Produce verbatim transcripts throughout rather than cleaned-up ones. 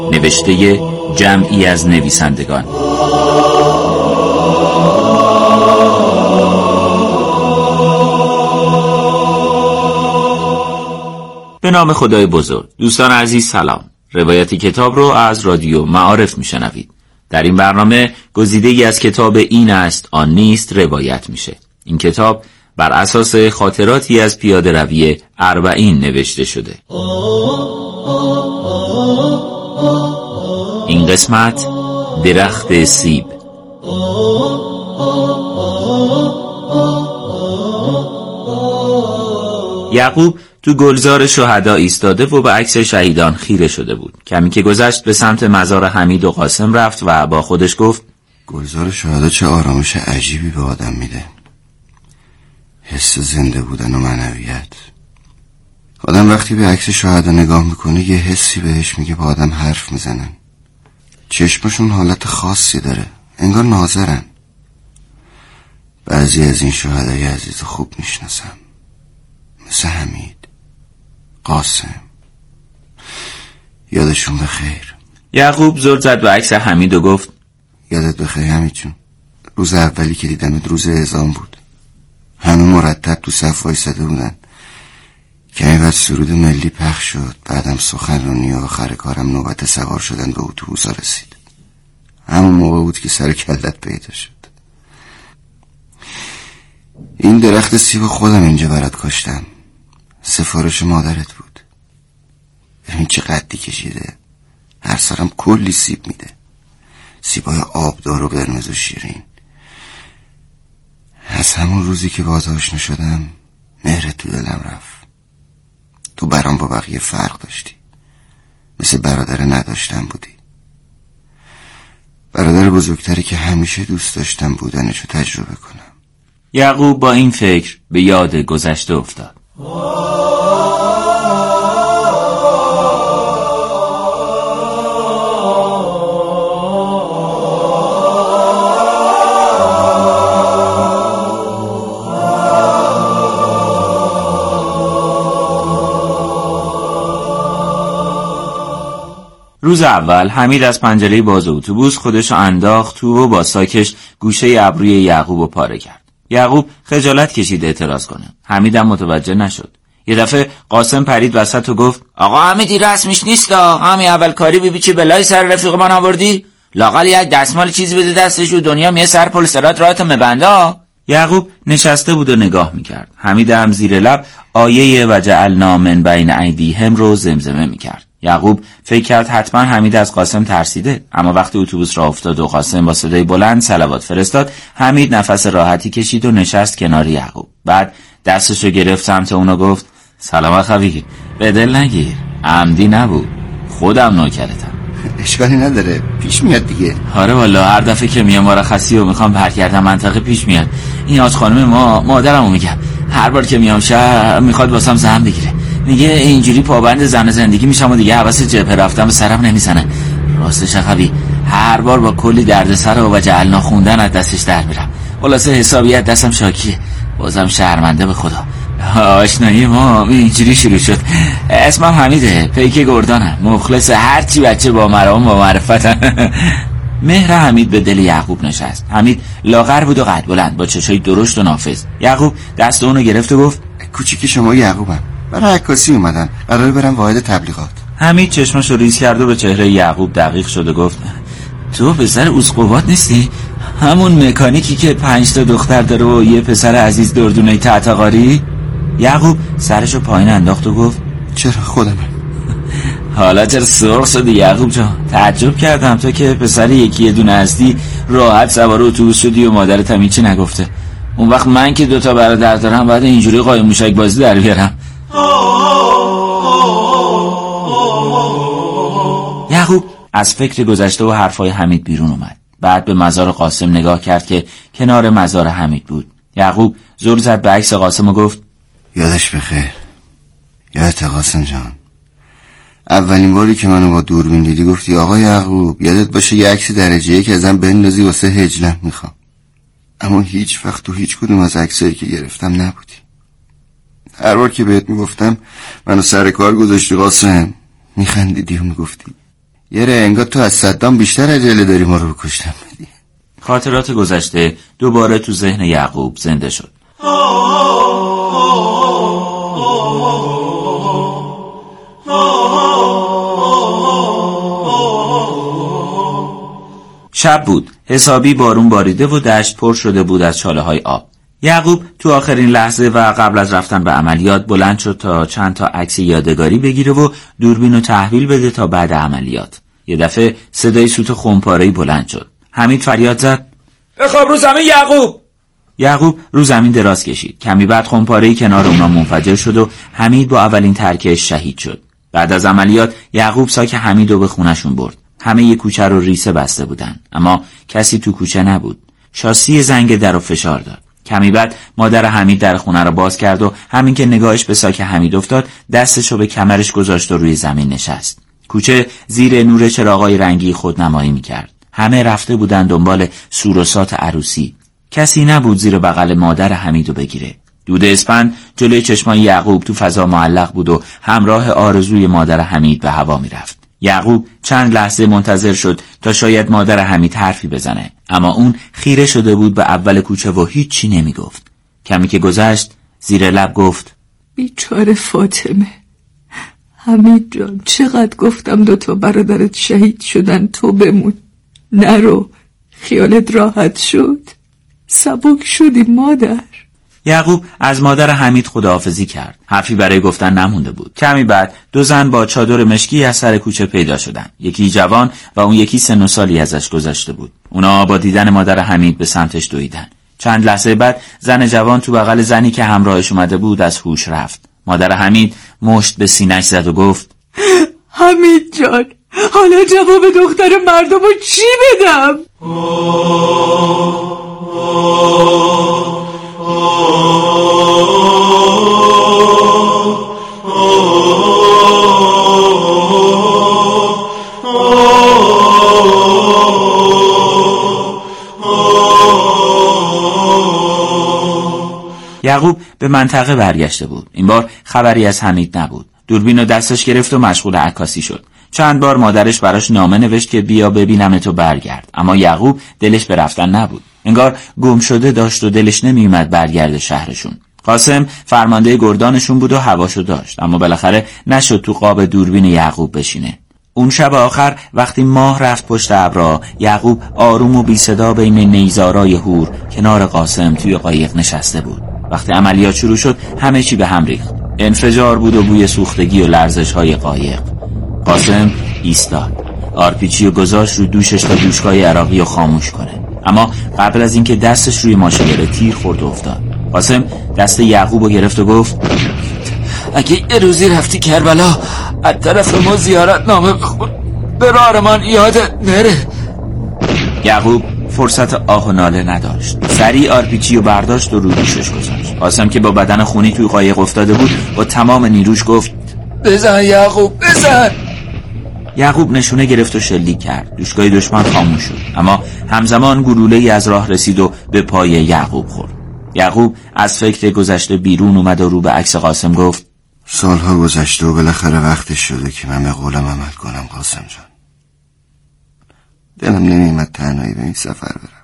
نوشته جمعی از نویسندگان. به نام خدای بزرگ. دوستان عزیز سلام. روایت کتاب رو از رادیو معارف میشنوید. در این برنامه گزیده‌ای از کتاب این است آن نیست روایت میشه. این کتاب بر اساس خاطراتی از پیاده روی اربعین نوشته شده. این قسمت درخت سیب. یعقوب تو گلزار شهدا ایستاده و به عکس شهیدان خیره شده بود. کمی که گذشت به سمت مزار حمید و قاسم رفت و با خودش گفت گلزار شهدا چه آرامش عجیبی به آدم میده. حس زنده بودن و معنویت. آدم وقتی به عکس شهدا نگاه میکنه یه حسی بهش میگه با آدم حرف میزنن. چشمشون حالت خاصی داره، انگار ناظرن. بعضی از این شهدای عزیز خوب میشناسم، مثل حمید، قاسم. یادشون بخیر. یعقوب زل زد به عکس حمید و گفت یادت بخیر حمید جون. روز اولی که دیدمت روز اعزام بود. همه مرتب تو صف وایساده بودن. کمی بعد سرود ملی پخش شد. بعدم سخنرانی و آخر کارم نوبت سوار شدن به اتوبوس رسید. همون موقع بود که سر کلت پیدا شد. این درخت سیب خودم اینجا برات کاشتم. سفارش مادرت بود. ببین چه قدی کشیده. هر سالم کلی سیب میده. سیبای آبدار و قرمز و شیرین. از همون روزی که باهات آشنا شدم مهرت تو دلم رفت. تو برام با بقیه فرق داشتی. مثل برادر نداشتم بودی. برادر بزرگتری که همیشه دوست داشتم بودنشو تجربه کنم. یعقوب با این فکر به یاد گذشته افتاد. روز اول حمید از پنجره باز اتوبوس خودشو انداخت تو و با ساکش گوشه ابروی یعقوبو پاره کرد. یعقوب خجالت کشید اعتراض کنه. حمیدم متوجه نشد. یه دفعه قاسم پرید وسط و گفت آقا حمیدی رسمش نیست، همین اول کاری بیبی چه بلای سر رفیق من آوردی؟ لااقل یک دستمال چیزی بده دستش و دنیا میه سر پل سرات راهت مبنده. یعقوب نشسته بود و نگاه میکرد. حمید هم زیر لب آیه و جعلنا من بین ایدیهم رو زمزمه میکرد. یعقوب فکر کرد حتما حمید از قاسم ترسیده، اما وقتی اتوبوس راه افتاد و قاسم با صدای بلند صلوات فرستاد، حمید نفس راحتی کشید و نشست کنار یعقوب. بعد دستشو گرفت سمت اون و گفت سلام خوی، به دل نگیر، عمدی نبود، خودم نوکرتم. اشکالی نداره، پیش میاد دیگه. آره والا هر دفعه که میام مرخصی و میخوام برگردم منطقه پیش میاد. این آج خانم ما مادرمو میگم هر بار که میام شهر میخواد واسم زحم بگیره. میگه اینجوری پابند زن زندگی میشم و دیگه حواس جبهه رفتن به سرم نمیزنه. راستش خوی هر بار با کلی دردسر و جعلنا خوندن از دستش در میرم. خلاصه حسابیت دستم شاکیه. بازم شرمنده به خدا. آشنایی ما اینجوری شروع شد. اسمم حمیده، پیک گردانم، مخلص هرچی بچه با مرام با معرفتم. مهر حمید به دل یعقوب نشست. حمید لاغر بود و قد بلند با چشای درشت و نافذ. یعقوب دست اونو گرفت و گفت کوچیکی شما یعقوبم، برای عکاسی اومدم، قراره برم واحد تبلیغات. حمید چشمشو ریز کرد و به چهره یعقوب دقیق شد و گفت تو پسر اسقوبات نیستی؟ همون مکانیکی که پنج تا دختر داره و یه پسر عزیز دردونه تعتقاری؟ یعقوب سرشو پایین انداخت و گفت چرا خودمم. حالا چرا سرخ شدی یعقوب جان؟ تعجب کردم تو که پسر یکی یه دونه هستی راحت سوار اتوبوس شدی و مادرت هم هیچی نگفته. اون وقت من که دوتا برادر دارم بعد اینجوری قایم موشک بازی در بیارم. یعقوب از فکر گذشته و حرفای حمید بیرون اومد. بعد به مزار قاسم نگاه کرد که کنار مزار حمید بود. یعقوب زل زد به عکس قاسم و گفت یادش بخیر. یادت قاسم جان، اولین باری که منو با دوربین دیدی گفتی آقا یعقوب یادت باشه یه عکس درجه یک ازم بندازی واسه هجلم میخوام. اما هیچ وقت تو هیچ کدوم از عکسایی که گرفتم نبودی. هر بار که بهت میگفتم منو سر کار گذاشتی قاسم، میخندیدی و میگفتی یاره انگار تو از صدام بیشتر عجله داری ما رو کشتن بدی. خاطرات گذشته دوباره تو ذهن یعقوب زنده شد. شب بود. حسابی بارون باریده و دشت پر شده بود از چاله های آب. یعقوب تو آخرین لحظه و قبل از رفتن به عملیات بلند شد تا چند تا عکس یادگاری بگیره و دوربین رو تحویل بده تا بعد عملیات. یه دفعه صدای سوت خمپاره‌ای بلند شد. حمید فریاد زد: بخواب رو زمین یعقوب! یعقوب رو زمین دراز کشید. کمی بعد خمپاره‌ای کنار اونا منفجر شد و حمید با اولین ترکش شهید شد. بعد از عملیات یعقوب ساک حمید رو به خونشون برد. همه ی کوچه رو ریسه بسته بودن، اما کسی تو کوچه نبود. شاسی زنگ در رو فشار داد. کمی بعد مادر حمید در خونه رو باز کرد و همین که نگاهش به ساک حمید افتاد دستشو به کمرش گذاشت و روی زمین نشست. کوچه زیر نور چراغای رنگی خودنمایی میکرد. همه رفته بودن دنبال سوروسات عروسی. کسی نبود زیر بغل مادر حمیدو بگیره. دود اسپند جلوی چشمان یعقوب تو فضا معلق بود و همراه آرزوی مادر حمید به هوا میرفت. یعقوب چند لحظه منتظر شد تا شاید مادر حمید حرفی بزنه، اما اون خیره شده بود به اول کوچه و هیچ چی نمی گفت. کمی که گذشت زیر لب گفت: بیچاره فاطمه، حمید جان چقدر گفتم دوتا برادرت شهید شدن تو بمون، نرو، خیالت راحت شد، سبک شدی مادر. یعقوب از مادر حمید خداحافظی کرد. حرفی برای گفتن نمونده بود. کمی بعد دو زن با چادر مشکی از سر کوچه پیدا شدن. یکی جوان و اون یکی سن و سالی ازش گذشته بود. اونا با دیدن مادر حمید به سمتش دویدن. چند لحظه بعد زن جوان تو بغل زنی که همراهش اومده بود از هوش رفت. مادر حمید مشت به سینه‌اش زد و گفت: حمید جان، حالا جواب دختر مردمو چی بدم؟ یعقوب به منطقه برگشته بود. این بار خبری از حمید نبود. دوربین رو دستش گرفت و مشغول عکاسی شد. چند بار مادرش براش نامه نوشت که بیا ببینمت و برگرد، اما یعقوب دلش به رفتن نبود. انگار گم شده داشت و دلش نمیومد برگرده شهرشون. قاسم فرمانده گردانشون بود و هواشو داشت، اما بالاخره نشد تو قاب دوربین یعقوب بشینه. اون شب آخر وقتی ماه رفت پشت ابرها، یعقوب آروم و بی صدا بین نیزارای هور کنار قاسم توی قایق نشسته بود. وقتی عملیات شروع شد همه چی به هم ریخت. انفجار بود و بوی سوختگی و لرزش های قایق. قاسم ایستاد، آرپیچی و گذاشت رو دوشش تا دوشگاه عراقی رو خاموش کنه، اما قبل از اینکه دستش روی ماشه بره تیر خورد و افتاد. قاسم دست یعقوب رو گرفت و گفت: اگه یه روزی رفتی کربلا از طرف ما زیارت نامه بخون، به راهرمان یادت نره. یعقوب فرصت آه و ناله نداشت. سریع آرپیچی و برداشت و رو دوشش گذاشت. قاسم که با بدن خونی توی قایق افتاده بود با تمام نیروش گفت: بزن یعقوب بزن. یعقوب نشونه گرفت و شلیک کرد. دوشگاه دشمن خاموش شد، اما همزمان گلوله‌ای از راه رسید و به پای یعقوب خورد. یعقوب از فکر گذشته بیرون اومد و رو به عکس قاسم گفت: سالها گذشته و بالاخره وقتش شده که من به قولم عمل کنم قاسم جان. دلم نمی‌اومد تنهایی به این سفر برم،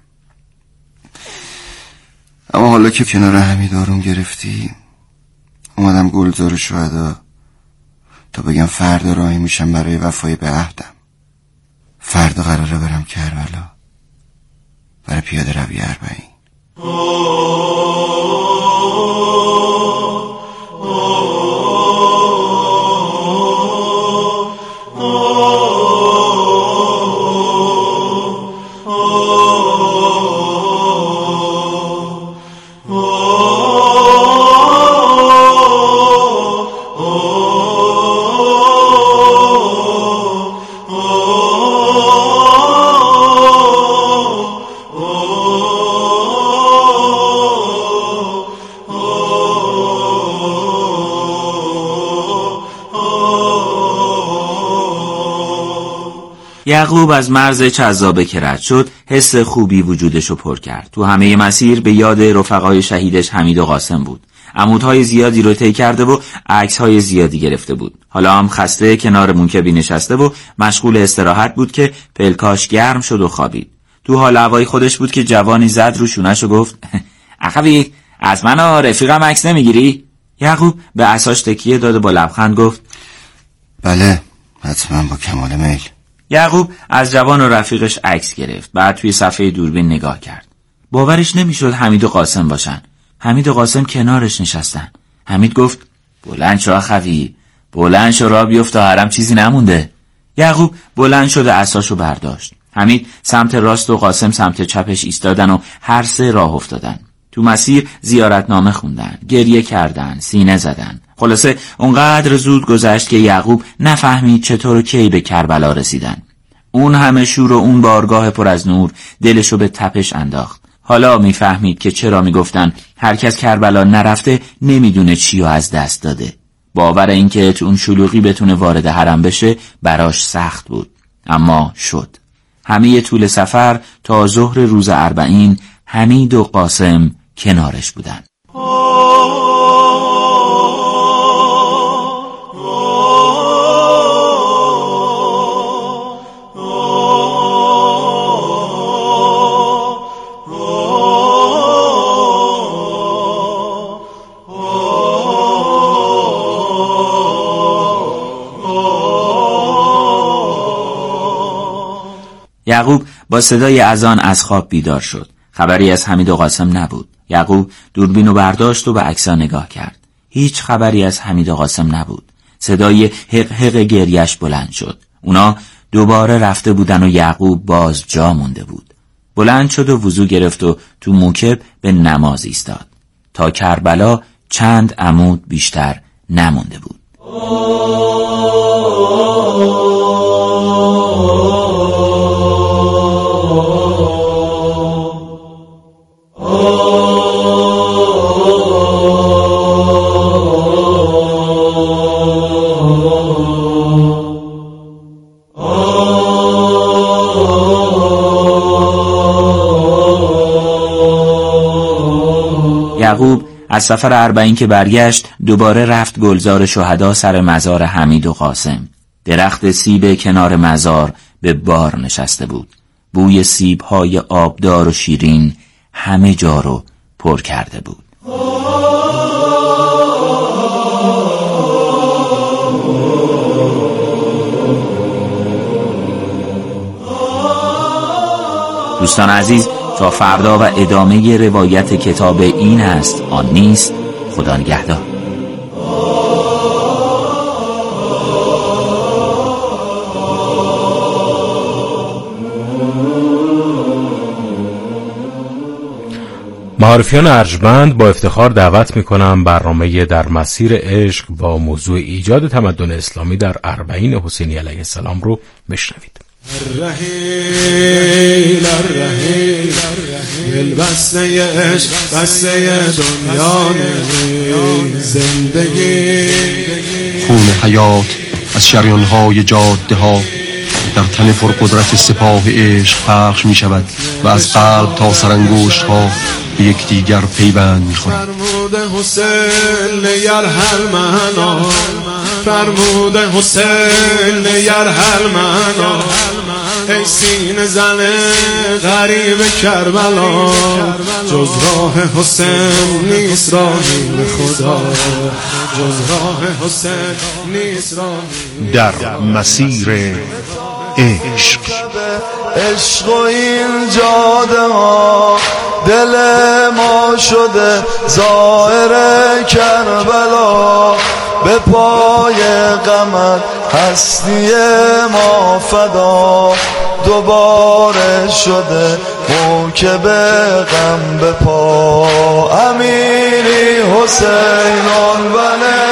اما حالا که کنار حمید آروم گرفتی اومدم گلزار شهدا تا بگم فردا راهی میشم برای وفای به عهدم. فردا قراره برم کربلا برای پیاده روی اربعین. یعقوب از مرز چذابه که رد شد حس خوبی وجودشو پر کرد. تو همه مسیر به یاد رفقای شهیدش حمید و قاسم بود. عمودهای زیادی رو طی کرده و عکس‌های زیادی گرفته بود. حالا هم خسته کنار موکبی نشسته و مشغول استراحت بود که پلکاش گرم شد و خوابید. تو حال هوای خودش بود که جوانی زد رو شونش و گفت اخوی از من و رفیقم عکس نمیگیری؟ یعقوب به عصاش تکیه داد و با لبخند گفت بله حتما با کمال میل. یعقوب از جوان و رفیقش عکس گرفت. بعد توی صفحه دوربین نگاه کرد. باورش نمیشد حمید و قاسم باشن. حمید و قاسم کنارش نشستن. حمید گفت بلند شو اخوی، بلند شو راه بیفت تا حرم چیزی نمونده. یعقوب بلند شد و عصاشو برداشت. حمید سمت راست و قاسم سمت چپش ایستادن و هر سه راه افتادن. تو مسیر زیارتنامه خوندن، گریه کردن، سینه زدن. خلاصه اونقدر زود گذشت که یعقوب نفهمید چطور و کی به کربلا رسیدن. اون همه شور و اون بارگاه پر از نور دلشو به تپش انداخت. حالا میفهمید که چرا میگفتن هر کس کربلا نرفته نمیدونه چی رو از دست داده. باور این که تو اون شلوغی بتونه وارد حرم بشه براش سخت بود، اما شد. همه طول سفر تا ظهر روز اربعین حمید و قاسم کنارش بودن. یعقوب با صدای اذان از خواب بیدار شد. خبری از حمید و قاسم نبود. یعقوب دوربینو برداشت و به عکس‌ها نگاه کرد. هیچ خبری از حمید و قاسم نبود. صدای حق حق گریش بلند شد. اونا دوباره رفته بودن و یعقوب باز جا مونده بود. بلند شد و وضو گرفت و تو موکب به نماز ایستاد. تا کربلا چند عمود بیشتر نمونده بود. یعقوب از سفر اربعین که برگشت دوباره رفت گلزار شهدا سر مزار حمید و قاسم. درخت سیب کنار مزار به بار نشسته بود. بوی سیب‌های آبدار و شیرین همه جا رو پر کرده بود. دوستان عزیز، تا فردا و ادامه روایت کتاب این است آن نیست. خدا نگهدار. معارفیان ارجمند با افتخار دعوت میکنم برنامه در مسیر عشق با موضوع ایجاد تمدن اسلامی در اربعین حسینی علیه السلام رو بشنوید. الرحیل الرحیل دل بسته عشق بسته دنیا زندگی خون حیات از شریان‌های جاده ها در تن پرقدرت سپاه عشق پخش می شود و از قلب تا سرانگشت ها به یکدیگر پیوند می خورد. فرموده حسین یرحل منا، فرموده حسین یرحل منا، ای سینه زن غریب کربلا، جز راه حسین نیست راهی به خدا، جز راه حسین نیست راهی در مسیر عشق. عشق و این جاده ها دل ما شده زائر کربلا، به پای غمت هستی ما فدا، دوباره شده موکب غم به پا، امیری حسین الوله.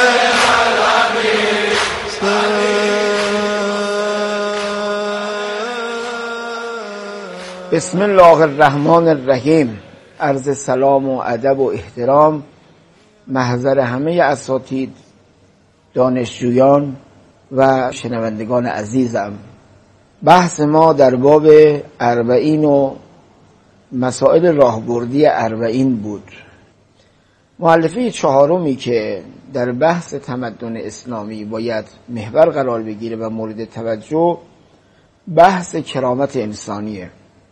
بسم الله الرحمن الرحیم. عرض سلام و ادب و احترام محضر همه اساتید، دانشجویان و شنوندگان عزیزم. بحث ما در باب اربعین و مسائل راهبردی اربعین بود. مؤلفه چهارمی که در بحث تمدن اسلامی باید محور قرار بگیره و مورد توجه، بحث کرامت انسانیه.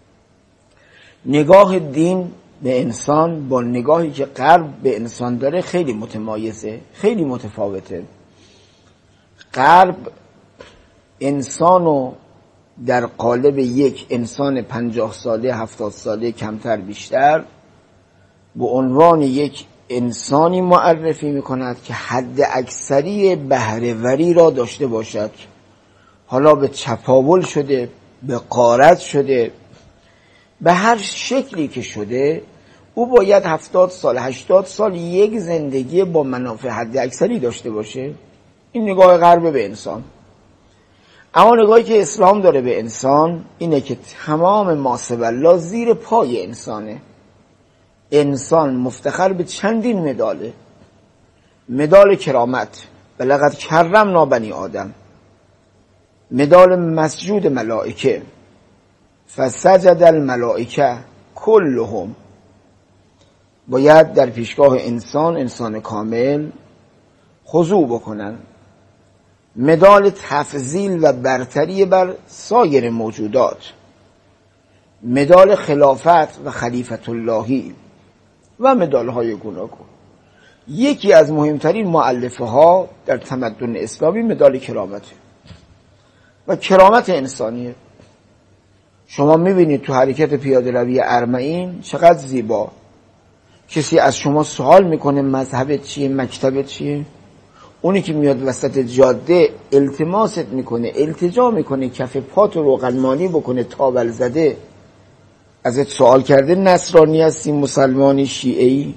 نگاه دین به انسان با نگاهی که غرب به انسان داره خیلی متمایزه، خیلی متفاوته. غرب انسانو در قالب یک انسان پنجاه ساله، هفتاد ساله، کمتر بیشتر، به عنوان یک انسانی معرفی میکند که حد اکثری بهره‌وری را داشته باشد. حالا به چپاول شده، به غارت شده، به هر شکلی که شده، او باید هفتاد سال، هشتاد سال یک زندگی با منافع حد اکثری داشته باشه. این نگاه غرب به انسان. اما نگاهی که اسلام داره به انسان اینه که تمام ما سوالله زیر پای انسانه. انسان مفتخر به چندین مداله. مدال کرامت، بلغت کرمنا بنی آدم، مدال مسجود ملائکه، فسجد الملائکه کلهم، باید در پیشگاه انسان، انسان کامل، خضوع بکنن. مدال تفضیل و برتری بر سایر موجودات، مدال خلافت و خلیفت اللهی و مدال های گوناگون. یکی از مهمترین مؤلفه ها در تمدن اسلامی مدال کرامته و کرامت انسانیه. شما میبینید تو حرکت پیاده روی ارمعین چقدر زیبا. کسی از شما سوال میکنه مذهبت چیه، مکتبت چیه؟ اونی که میاد وسط جاده التماست میکنه، التجا میکنه، کف پات رو روغنمانی بکنه، تاول زده، ازت سوال کرده نصرانی هستی، مسلمانی، شیعه‌ای؟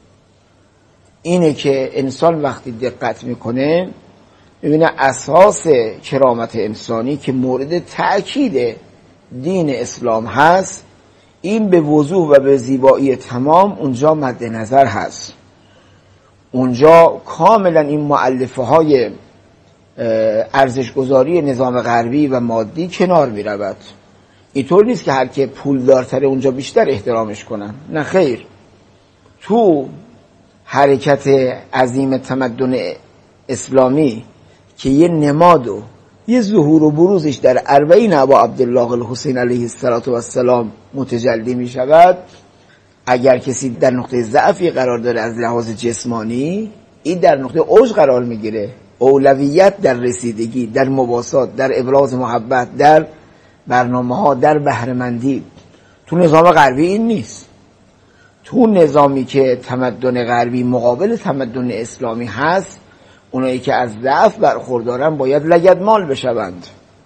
اینه که انسان وقتی دقت میکنه میبینه اساس کرامت انسانی که مورد تأکید دین اسلام هست، این به وضوح و به زیبایی تمام اونجا مد نظر هست. اونجا کاملا این مؤلفه های ارزشگذاری نظام غربی و مادی کنار می رود. اینطور نیست که هر که پول دارتره اونجا بیشتر احترامش کنن، نه خیر. تو حرکت عظیم تمدن اسلامی که یه نماد و یه ظهور و بروزش در اربعین ابا عبدالله الحسین علیه السلام متجلی می شود، اگر کسی در نقطه ضعفی قرار داره از لحاظ جسمانی، این در نقطه اوج قرار میگیره. اولویت در رسیدگی، در مباسات، در ابراز محبت، در برنامه ها، در بهره‌مندی. تو نظام غربی این نیست. تو نظامی که تمدن غربی مقابل تمدن اسلامی هست، اونایی که از ضعف برخوردارن باید لگدمال بشوند.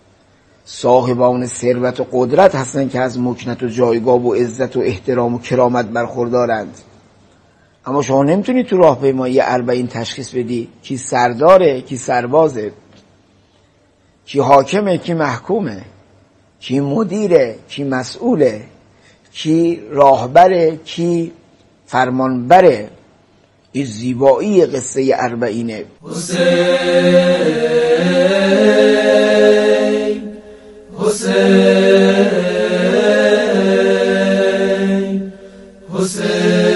صاحبان ثروت و قدرت هستند که از مکنت و جایگاه و عزت و احترام و کرامت برخوردارند. اما شما نمیتونی تو راهپیمایی اربعین تشخیص بدی کی سرداره، کی سربازه، کی حاکمه، کی محکومه، کی مدیره، کی مسئوله، کی راهبره، کی فرمانبره. این زیبایی قصه اربعینه. حسین حسین حسین.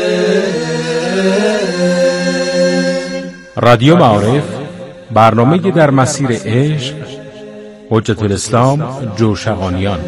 رادیو معارف، برنامه در مسیر عشق، حجت الاسلام جوشقانیان.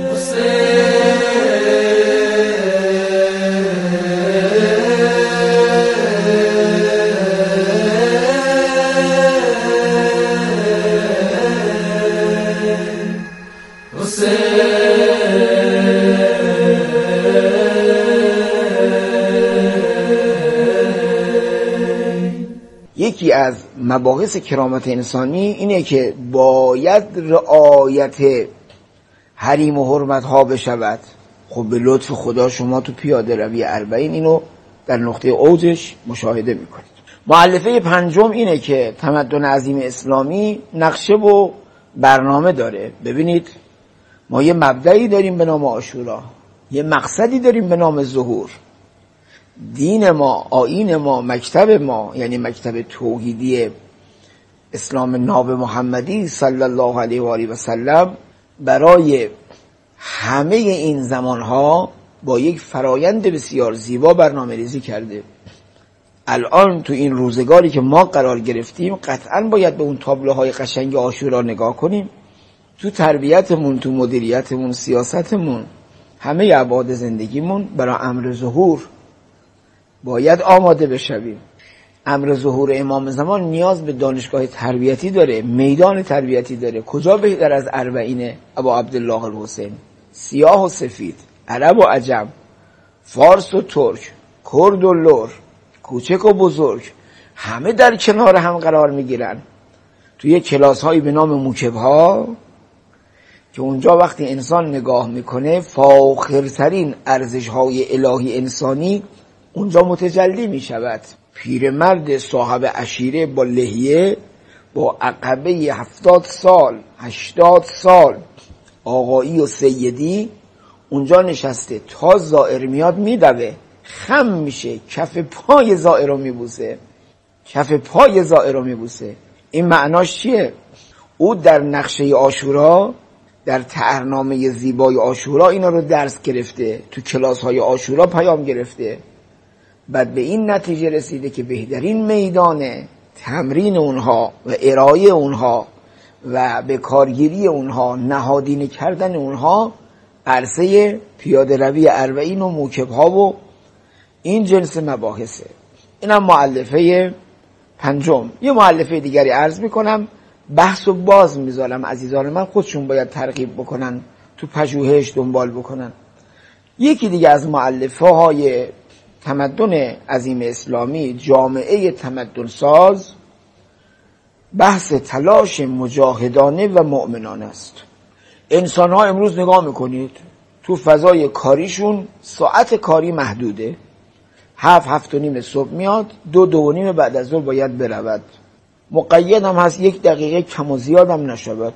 یکی از مباحث کرامت انسانی اینه که باید رعایت حریم و حرمت ها بشود. خب به لطف خدا شما تو پیاده روی اربعین اینو در نقطه اوجش مشاهده میکنید. مؤلفه پنجم اینه که تمدن عظیم اسلامی نقشه و برنامه داره. ببینید ما یه مبدعی داریم به نام عاشورا، یه مقصدی داریم به نام ظهور. دین ما، آیین ما، مکتب ما، یعنی مکتب توحیدی اسلام ناب محمدی صلی الله علیه و آله و سلم، برای همه این زمانها با یک فرایند بسیار زیبا برنامه ریزی کرده. الان تو این روزگاری که ما قرار گرفتیم قطعا باید به اون تابلوهای قشنگ عاشورا نگاه کنیم. تو تربیتمون، تو مدیریتمون، سیاستمون، همه ابعاد زندگیمون برای امر ظهور باید آماده بشویم. امر ظهور امام زمان نیاز به دانشگاه تربیتی داره، میدان تربیتی داره. کجا بهتر از اربعین ابا عبدالله الحسین؟ سیاه و سفید، عرب و عجم، فارس و ترک، کرد و لور، کوچک و بزرگ، همه در کنار هم قرار میگیرن توی کلاس هایی به نام موکب ها که اونجا وقتی انسان نگاه میکنه فاخرترین ارزش های الهی انسانی اونجا متجلی میشود. پیرمرد صاحب عشیره با لحیه، با عقبه هفتاد سال هشتاد سال آقایی و سیدی اونجا نشسته، تا زائر میاد میدوه، خم میشه، کف پای زائر رو میبوسه، کف پای زائر رو میبوسه. این معناش چیه؟ او در نقشه عاشورا، در طرحنامه زیبای عاشورا اینا رو درس گرفته، تو کلاس های عاشورا پیام گرفته، بعد به این نتیجه رسیده که بهترین میدان تمرین اونها و ارائه اونها و به کارگیری اونها، نهادینه کردن اونها، عرصه پیاده روی اربعین و موکب ها و این جنس مباحثه. اینم مؤلفه پنجم. یه مؤلفه دیگری عرض میکنم، بحث و باز میذارم. عزیزان من خودشون باید ترغیب بکنن، تو پژوهش دنبال بکنن. یکی دیگه از مؤلفه های تمدن عظیم اسلامی، جامعه تمدن ساز، بحث تلاش مجاهدانه و مؤمنانه است. انسان ها امروز نگاه میکنید تو فضای کاریشون ساعت کاری محدوده، هفت هفت و نیم صبح میاد، دو دو و نیم بعد از ظهر باید برود، مقید هم هست یک دقیقه کم و زیاد هم نشود.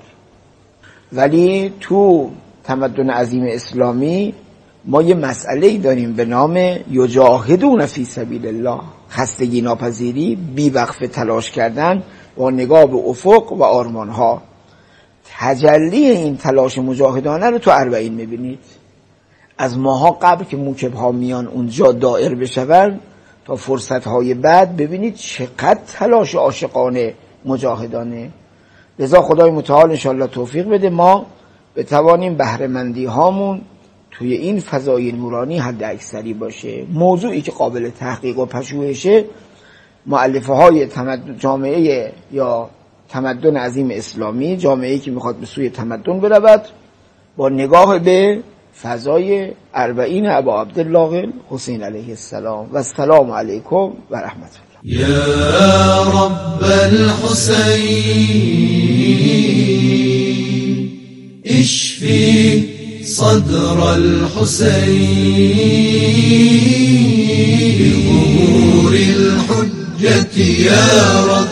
ولی تو تمدن عظیم اسلامی ما یه مسئله‌ای داریم به نام یجاهدون فی سبیل الله، خستگی ناپذیری، بی وقفه تلاش کردن با نگاه به افق و آرمانها. تجلی این تلاش مجاهدانه رو تو اربعین میبینید. از ماها قبل که موکب ها میان اونجا دائر بشون تا فرصت های بعد، ببینید چقدر تلاش عاشقانه مجاهدانه. لذا خدای متعال انشاءالله توفیق بده ما بتوانیم بهره‌مندی هامون توی این فضای نورانی حد اکثری باشه. موضوعی که قابل تحقیق و پژوهشه، مؤلفه های تمدن، جامعه یا تمدن عظیم اسلامی، جامعه‌ای که میخواد به سوی تمدن برود، با نگاه به فضای اربعین ابا عبدالله حسین علیه السلام. و السلام علیکم و رحمت الله. یا رب الحسین اشفی صدر الحسین بظهور الحجة یا رب.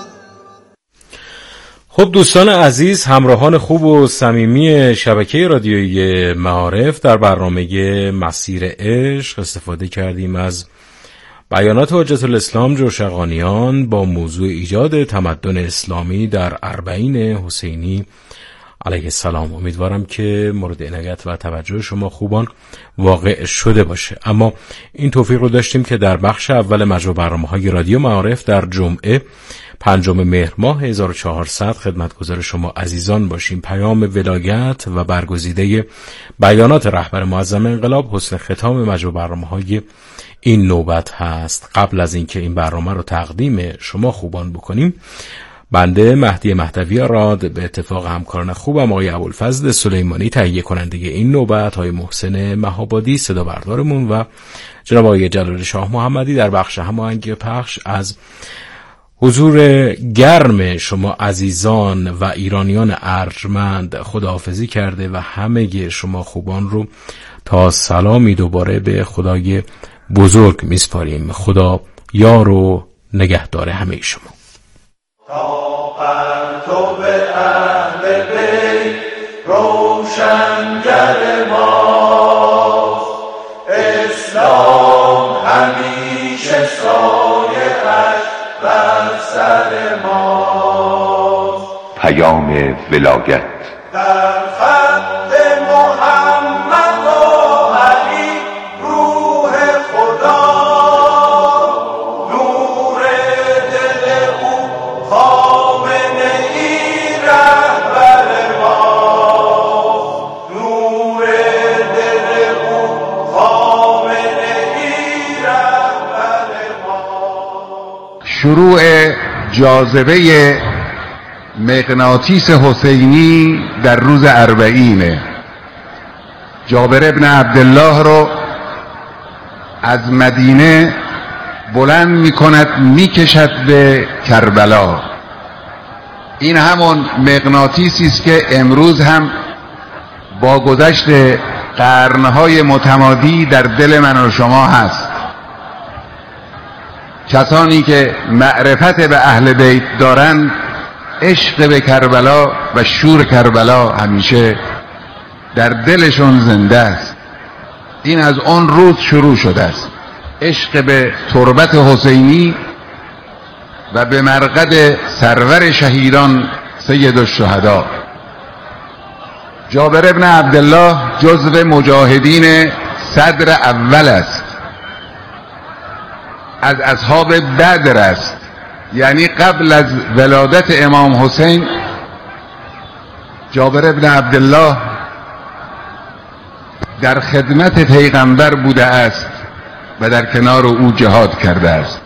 خب دوستان عزیز، همراهان خوب و صمیمی شبکه رادیویی معارف، در برنامه مسیر عشق استفاده کردیم از بیانات حجت الاسلام جرشقانیان با موضوع ایجاد تمدن اسلامی در اربعین حسینی علیه السلام. امیدوارم که مورد عنایت و توجه شما خوبان واقع شده باشه. اما این توفیق رو داشتیم که در بخش اول مجموع برنامه‌های رادیو معارف در جمعه پنجم مهر ماه هزار و چهارصد خدمتگزار شما عزیزان باشیم. پیام ولایت و برگزیده بیانات رهبر معظم انقلاب حسن ختام مجموع برنامه‌های این نوبت هست. قبل از اینکه این برنامه رو تقدیم شما خوبان بکنیم، بنده مهدی مهدوی راد به اتفاق همکاران خوبم آقای ابوالفضل سلیمانی، تهیه کننده این نوبت، های محسن مهابادی صدا بردارمون و جناب آقای جلال شاه محمدی در بخش هماهنگی پخش، از حضور گرم شما عزیزان و ایرانیان ارجمند خداحافظی کرده و همه شما خوبان رو تا سلامی دوباره به خدای بزرگ میسپاریم. خدا یار و نگهدار همه شما. تا پرتو اهل بیت روشنگر ماست، اسلام همیشه سایه‌اش بر سر ماست. پیام ولایت در خط محمد و علی روح خدا، نور شروع جاذبه مغناطیس حسینی در روز اربعینه. جابر ابن عبدالله رو از مدینه بلند می کند می کشد به کربلا. این همون مغناطیسی است که امروز هم با گذشت قرنهای متمادی در دل من و شما هست. کسانی که معرفت به اهل بیت دارند عشق به کربلا و شور کربلا همیشه در دلشون زنده است. این از اون روز شروع شده است، عشق به تربت حسینی و به مرقد سرور شهیدان سید الشهدا. جابر ابن عبدالله جزو مجاهدین صدر اول است، از اصحاب بدر است، یعنی قبل از ولادت امام حسین جابر ابن عبدالله در خدمت پیغمبر بوده است و در کنار او جهاد کرده است.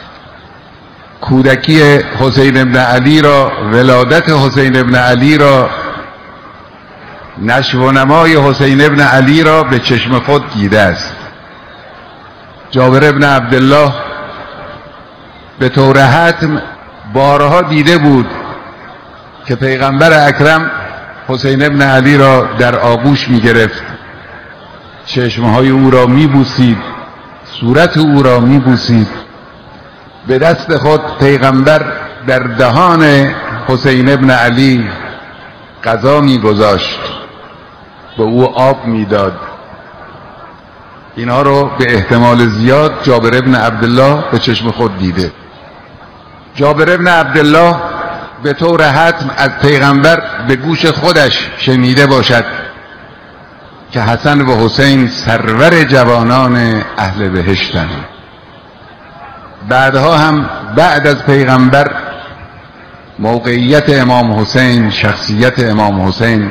کودکی حسین ابن علی را، ولادت حسین ابن علی را، نشو و نمای حسین ابن علی را به چشم خود دیده است. جابر ابن عبدالله به طور حتم بارها دیده بود که پیغمبر اکرم حسین ابن علی را در آغوش می گرفت، چشمهای او را می بوسید، صورت او را می بوسید. به دست خود پیغمبر در دهان حسین ابن علی غذا می گذاشت، به او آب می داد. اینها رو به احتمال زیاد جابر ابن عبدالله به چشم خود دیده. جابر ابن عبدالله به طور حتم از پیغمبر به گوش خودش شنیده باشد که حسن و حسین سرور جوانان اهل بهشتند. بعدها هم بعد از پیغمبر موقعیت امام حسین، شخصیت امام حسین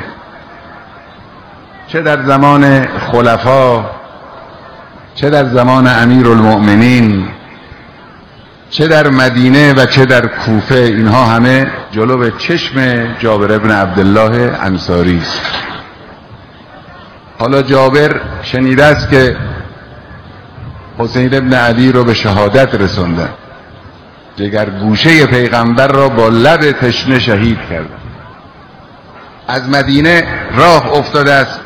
چه در زمان خلفا، چه در زمان امیرالمؤمنین، چه در مدینه و چه در کوفه، اینها همه جلو چشم جابر ابن عبدالله انصاری است. حالا جابر شنیده است که حسین ابن علی رو به شهادت رسوندن، جگر گوشه پیغمبر را با لب تشنه شهید کرد. از مدینه راه افتاده است،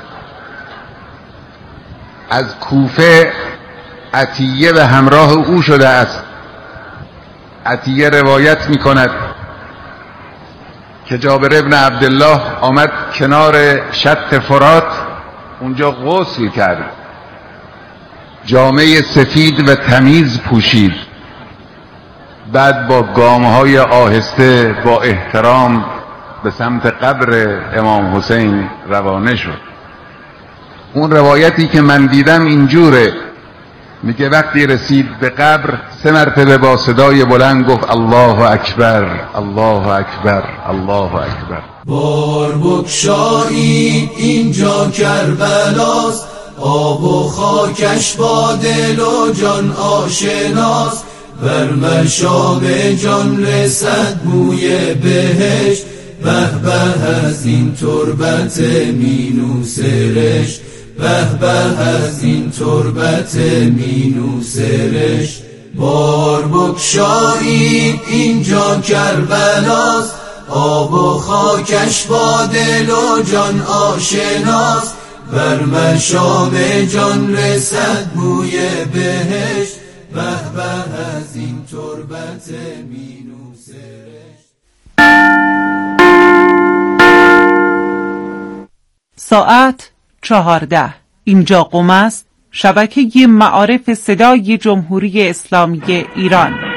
از کوفه عطیه به همراه او شده است. عطیه روایت می کند که جابر ابن عبدالله آمد کنار شط فرات، اونجا غسل کرد، جامه سفید و تمیز پوشید، بعد با گامهای آهسته با احترام به سمت قبر امام حسین روانه شد. اون روایتی که من دیدم اینجوره، میگه وقتی رسید به قبر سه مرتبه با صدای بلند گفت الله اکبر، الله اکبر، الله اکبر. بار بگشایید اینجا کربلاست، آب و خاکش با دل و جان آشناست، بر مشام جان رسد بوی بهشت، به به از این تربت مینو سرشت، به به از این تربت مینو سرشت. بار بگشایید اینجا کربلاست، آب و خاکش با دل و جان آشناست، بر مشام جان رسد بوی بهشت، به به از این تربت مینو سرشت. ساعت چهارده. اینجا قم است، شبکه معارف صدای جمهوری اسلامی ایران.